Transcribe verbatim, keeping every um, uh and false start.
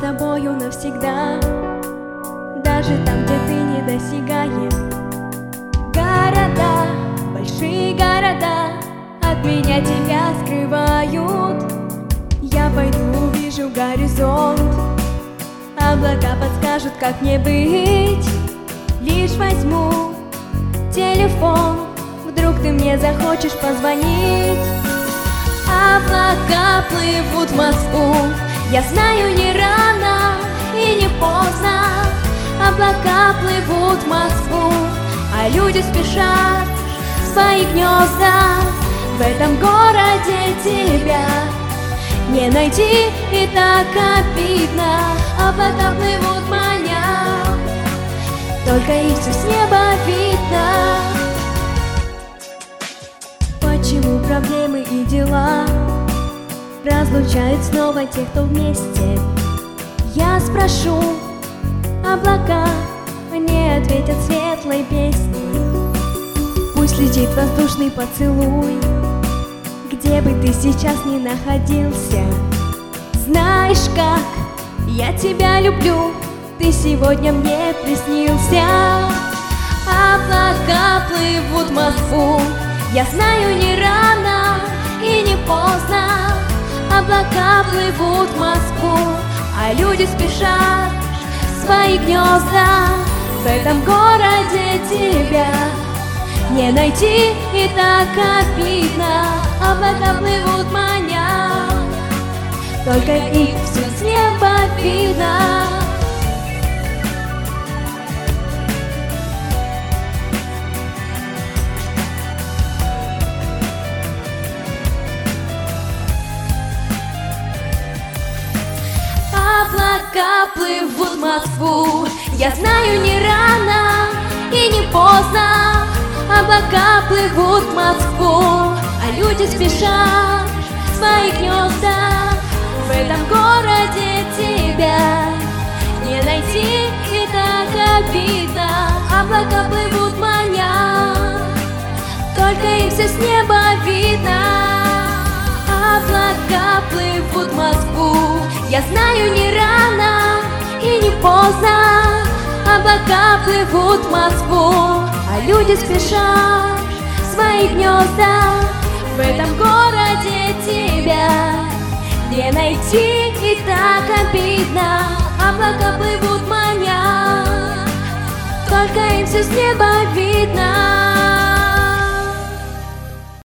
тобою навсегда, даже там, где ты не досягаешь. Города, большие города от меня тебя скрывают. Я пойду, увижу горизонт, облака подскажут, как мне быть. Лишь возьму телефон, вдруг ты мне захочешь позвонить. Облака плывут в Москву, я знаю, не рано и не поздно. Облака плывут в Москву, а люди спешат в свои гнезда. В этом городе тебя не найти, и так обидно. Облака плывут, маня, только их все с неба видно. Почему проблемы и дела разлучают снова тех, кто вместе? Я спрошу, облака мне ответят светлой песней. Пусть летит воздушный поцелуй, где бы ты сейчас ни находился. Знаешь как, я тебя люблю, ты сегодня мне приснился. Облака плывут в Москву, я знаю, не рано и не поздно. Облака плывут в Москву, а люди спешат в свои гнезда. В этом городе тебя не найти, и так обидно. Облака плывут, маня, только их все с неба видно. Облака плывут в Москву, я знаю, не рано и не поздно. Облака плывут в Москву, а люди спешат в свои гнезда. В этом городе тебя не найти, и так обидно. Облака плывут, маня, только им все с неба видно. Облака плывут в Москву, я знаю, не рано и не поздно. Облака плывут в Москву, а люди спешат в свои гнезда. В этом городе тебя не найти, и так обидно. Облака плывут, маня, только им все с неба видно.